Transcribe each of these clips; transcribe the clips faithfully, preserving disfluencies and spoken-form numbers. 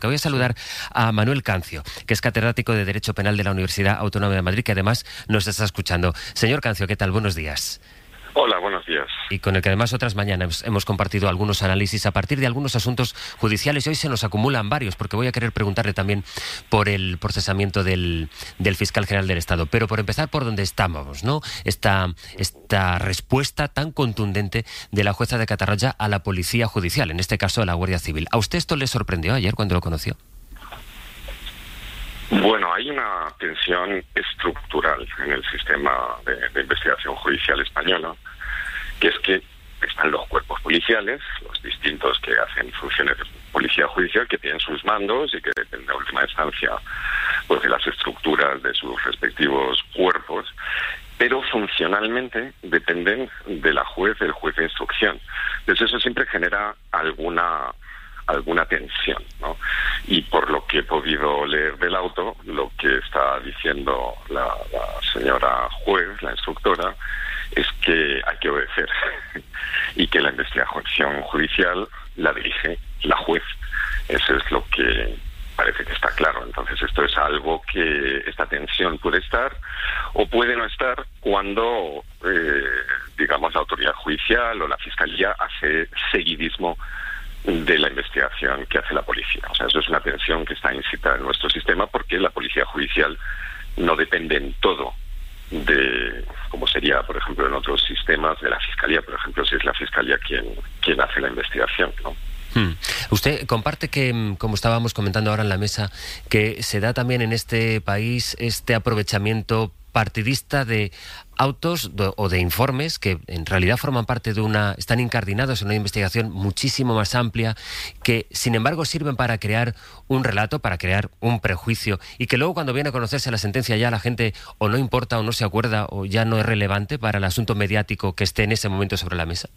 Que voy a saludar a Manuel Cancio, que es catedrático de Derecho Penal de la Universidad Autónoma de Madrid, que además nos está escuchando. Señor Cancio, ¿qué tal? Buenos días. Hola, buenos días. Y con el que además otras mañanas hemos compartido algunos análisis a partir de algunos asuntos judiciales, y hoy se nos acumulan varios, porque voy a querer preguntarle también por el procesamiento del, del fiscal general del Estado. Pero por empezar por donde estábamos, ¿no? Esta, esta respuesta tan contundente de la jueza de Catarroja a la policía judicial, en este caso a la Guardia Civil. ¿A usted esto le sorprendió ayer cuando lo conoció? Bueno, hay una tensión estructural en el sistema de, de investigación judicial española, que es que están los cuerpos policiales, los distintos que hacen funciones de policía judicial, que tienen sus mandos y que dependen de última instancia pues, de las estructuras de sus respectivos cuerpos, pero funcionalmente dependen de la juez, del juez de instrucción. Entonces eso siempre genera alguna... alguna tensión, ¿no? Y por lo que he podido leer del auto, lo que está diciendo la, la señora juez, la instructora, es que hay que obedecer y que la investigación judicial la dirige la juez. Eso es lo que parece que está claro. Entonces esto es algo que esta tensión puede estar o puede no estar cuando, eh, digamos, la autoridad judicial o la fiscalía hace seguidismo de la investigación que hace la policía. O sea, eso es una tensión que está incitada en nuestro sistema porque la policía judicial no depende en todo de, como sería, por ejemplo, en otros sistemas de la fiscalía, por ejemplo, si es la fiscalía quien, quien hace la investigación, ¿no? Hmm. Usted comparte que, como estábamos comentando ahora en la mesa, que se da también en este país este aprovechamiento partidista de autos de, o de informes que en realidad forman parte de una, están incardinados en una investigación muchísimo más amplia, que sin embargo sirven para crear un relato, para crear un prejuicio, y que luego cuando viene a conocerse la sentencia ya la gente o no importa o no se acuerda o ya no es relevante para el asunto mediático que esté en ese momento sobre la mesa?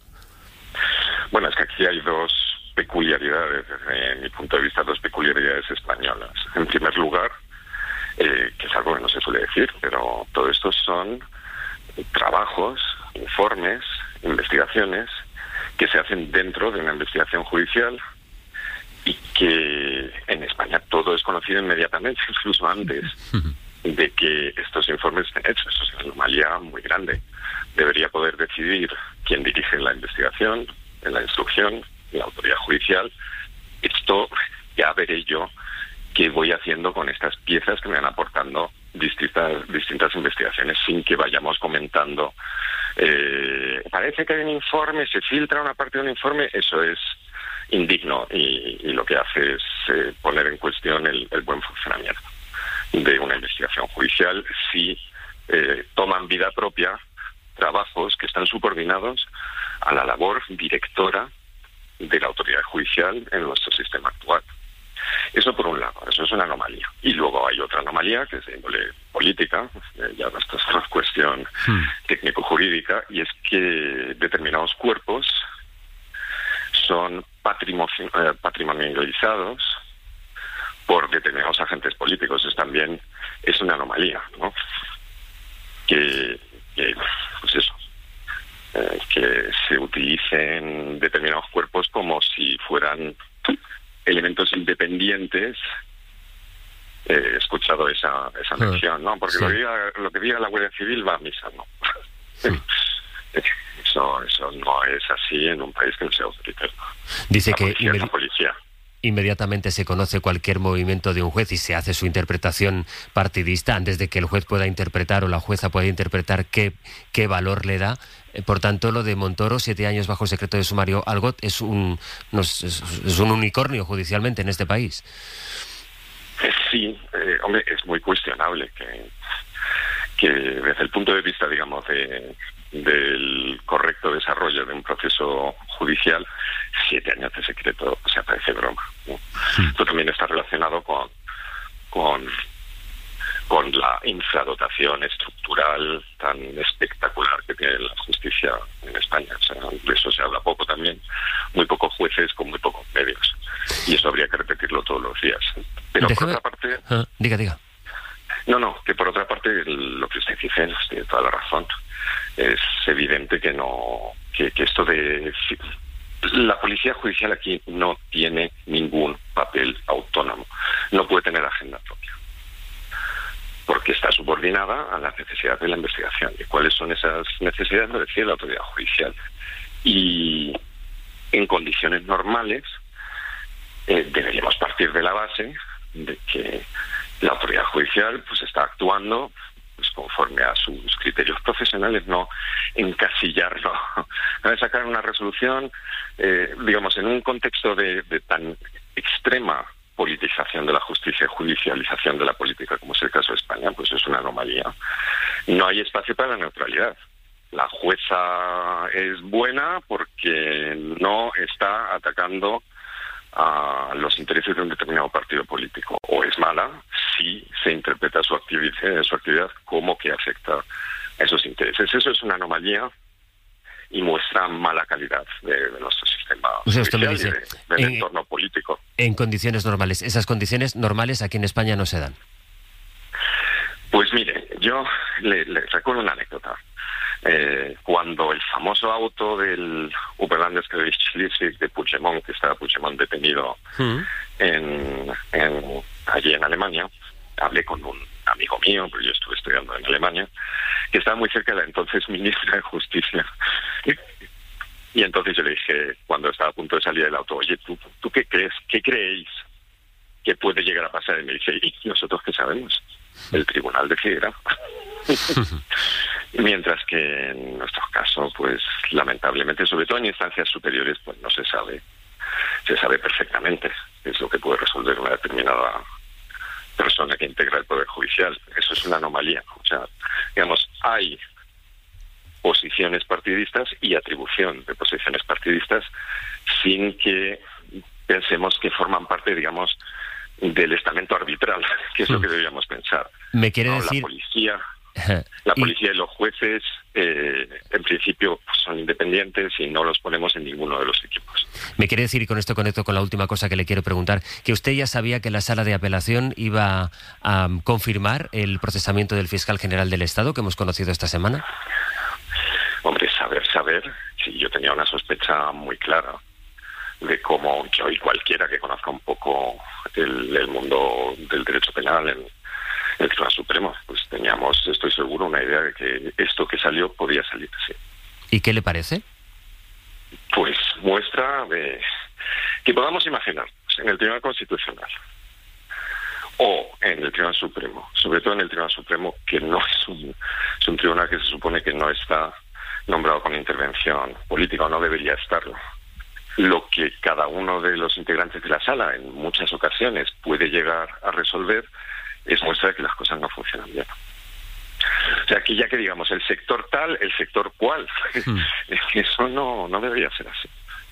Bueno, es que aquí hay dos peculiaridades, desde mi punto de vista, dos peculiaridades españolas. En primer lugar, Eh, que es algo que no se suele decir, pero todo esto son trabajos, informes, investigaciones que se hacen dentro de una investigación judicial y que en España todo es conocido inmediatamente, incluso antes de que estos informes estén hechos. Eso es una anomalía muy grande. Debería poder decidir quién dirige la investigación, en la instrucción, en la autoridad judicial. Esto ya veré yo qué voy haciendo con estas piezas que me van aportando distintas distintas investigaciones sin que vayamos comentando. Eh, parece que hay un informe, se filtra una parte de un informe, eso es indigno y, y lo que hace es eh, poner en cuestión el, el buen funcionamiento de una investigación judicial si eh, toman vida propia trabajos que están subordinados a la labor directora de la autoridad judicial en nuestro sistema actual. Eso por un lado, eso es una anomalía. Y luego hay otra anomalía que es de índole política, eh, ya esto es una cuestión hmm. técnico-jurídica, y es que determinados cuerpos son patrimo- eh, patrimonializados por determinados agentes políticos. Eso también es una anomalía, ¿no? Que, que pues eso, eh, que se utilicen determinados cuerpos como si fueran elementos independientes. Eh, he escuchado esa esa mención, ¿no? Porque sí. lo, que diga, lo que diga la Guardia Civil va a misa, ¿no? Sí. Eso, eso no es así en un país que no sea autoritario. Dice la que policía es la policía. Inmediatamente se conoce cualquier movimiento de un juez y se hace su interpretación partidista antes de que el juez pueda interpretar o la jueza pueda interpretar qué, qué valor le da. Por tanto, lo de Montoro, siete años bajo secreto de sumario, algo es un, no, es, es un unicornio judicialmente en este país. Sí, eh, hombre, es muy cuestionable que, que desde el punto de vista, digamos, de, del correcto desarrollo de un proceso judicial, siete años de secreto, o sea, parece broma, ¿no? Sí. Esto también está relacionado con, con, con la infradotación estructural tan espectacular que tiene la justicia en España. O sea, de eso se habla poco también, muy pocos jueces con muy pocos medios. Y eso habría que repetirlo todos los días. Pero Déjame... por otra parte... Ah, diga, diga. No, no, que por otra parte lo que usted dice tiene toda la razón. Es evidente que no, que, que esto de La policía judicial aquí no tiene ningún papel autónomo, no puede tener agenda propia, porque está subordinada a las necesidades de la investigación. ¿Y cuáles son esas necesidades? Lo decía la autoridad judicial. Y en condiciones normales eh, deberíamos partir de la base de que la autoridad judicial pues está actuando pues conforme a sus criterios profesionales, no encasillarlo, no sacar una resolución, eh, digamos, en un contexto de, de tan extrema politización de la justicia y judicialización de la política, como es el caso de España, pues es una anomalía. No hay espacio para la neutralidad. La jueza es buena porque no está atacando a los intereses de un determinado partido político, o es mala si se interpreta su actividad, su actividad como que afecta a esos intereses. Eso es una anomalía y muestra mala calidad de, de nuestro sistema o sea, usted judicial me dice, y de, del en, entorno político. En condiciones normales. ¿Esas condiciones normales aquí en España no se dan? Pues mire, yo le, le recuerdo una anécdota. Eh, cuando el famoso auto del Oberlandesgericht Schleswig de Puigdemont, que estaba Puigdemont detenido mm. en, en, allí en Alemania, hablé con un amigo mío, porque yo estuve estudiando en Alemania, que estaba muy cerca de la entonces ministra de Justicia. Y entonces yo le dije, cuando estaba a punto de salir del auto, oye, ¿tú, tú qué crees? ¿Qué creéis que puede llegar a pasar? Y me dice, ¿y nosotros qué sabemos? El tribunal decidirá. Mientras que en nuestros casos, pues lamentablemente, sobre todo en instancias superiores, pues no se sabe, se sabe perfectamente qué es lo que puede resolver una determinada persona que integra el Poder Judicial. Eso es una anomalía. O sea, digamos, hay posiciones partidistas y atribución de posiciones partidistas sin que pensemos que forman parte, digamos, del estamento arbitral, que es lo que deberíamos pensar. ¿Me quiere no, decir...? La policía, la policía y... y los jueces, eh, en principio, pues, son independientes y no los ponemos en ninguno de los equipos. ¿Me quiere decir, y con esto conecto con la última cosa que le quiero preguntar, que usted ya sabía que la Sala de Apelación iba a um, confirmar el procesamiento del fiscal general del Estado que hemos conocido esta semana? Hombre, saber, saber, sí, yo tenía una sospecha muy clara de cómo yo y cualquiera que conozca un poco el, el mundo del derecho penal en el Tribunal Supremo, pues teníamos, estoy seguro, una idea de que esto que salió podía salir así. ¿Y qué le parece? Pues muestra de que podamos imaginar en el Tribunal Constitucional o en el Tribunal Supremo, sobre todo en el Tribunal Supremo, que no es un, es un tribunal que se supone que no está nombrado con intervención política, o no debería estarlo. Lo que cada uno de los integrantes de la sala en muchas ocasiones puede llegar a resolver es muestra de que las cosas no funcionan bien. O sea, que ya que digamos el sector tal, el sector cual, hmm. eso no, no debería ser así.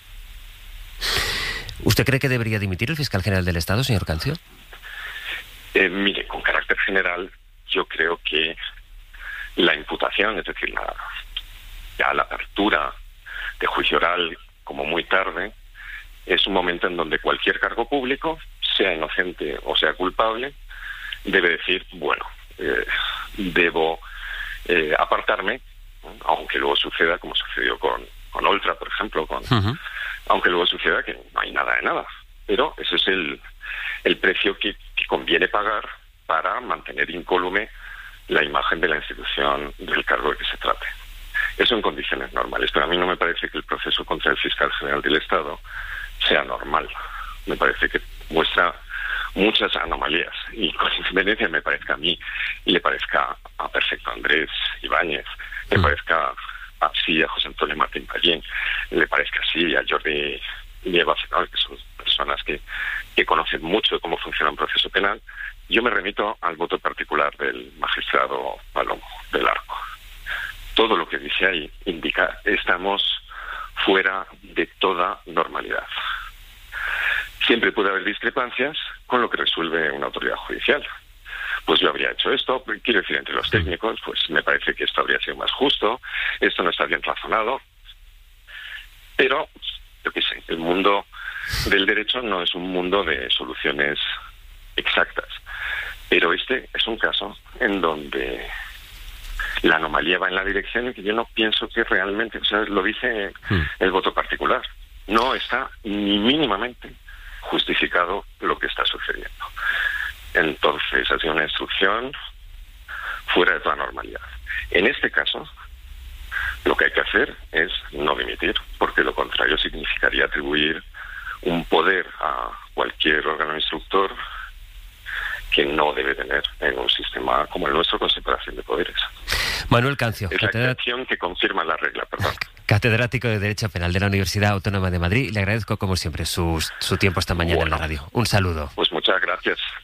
¿Usted cree que debería dimitir el fiscal general del Estado, señor Cancio? Eh, mire, con carácter general, yo creo que la imputación, es decir, la, ya la apertura de juicio oral como muy tarde, es un momento en donde cualquier cargo público, sea inocente o sea culpable, debe decir, bueno, eh, debo eh, apartarme, aunque luego suceda, como sucedió con, con Oltra, por ejemplo, con, uh-huh. aunque luego suceda que no hay nada de nada. Pero ese es el, el precio que, que conviene pagar para mantener incólume la imagen de la institución del cargo de que se trate. Eso en condiciones normales, pero a mí no me parece que el proceso contra el fiscal general del Estado sea normal. Me parece que muestra muchas anomalías y con independencia me parezca a mí y le parezca a Perfecto Andrés Ibáñez, le mm. parezca así a José Antonio Martín Pallín, le parezca así a Jordi Nieva Fenol, que son personas que, que conocen mucho de cómo funciona un proceso penal. Yo me remito al voto particular del magistrado Palomo del Arco. Todo lo que dice ahí indica que estamos fuera de toda normalidad. Siempre puede haber discrepancias con lo que resuelve una autoridad judicial. Pues yo habría hecho esto, quiero decir, entre los técnicos, pues me parece que esto habría sido más justo, esto no está bien razonado, pero, yo qué sé, el mundo del derecho no es un mundo de soluciones exactas, pero este es un caso en donde la anomalía va en la dirección en que yo no pienso que realmente, o sea, lo dice el voto particular, No está ni mínimamente justificado lo que está sucediendo. Entonces, ha sido una instrucción fuera de toda normalidad. En este caso, lo que hay que hacer es no dimitir, porque lo contrario significaría atribuir un poder a cualquier órgano instructor que no debe tener en un sistema como el nuestro con separación de poderes. Manuel Cancio, es catedrático... la excepción que confirma la regla, perdón. Catedrático de Derecho Penal de la Universidad Autónoma de Madrid. Le agradezco, como siempre, su, su tiempo esta mañana bueno. en la radio. Un saludo.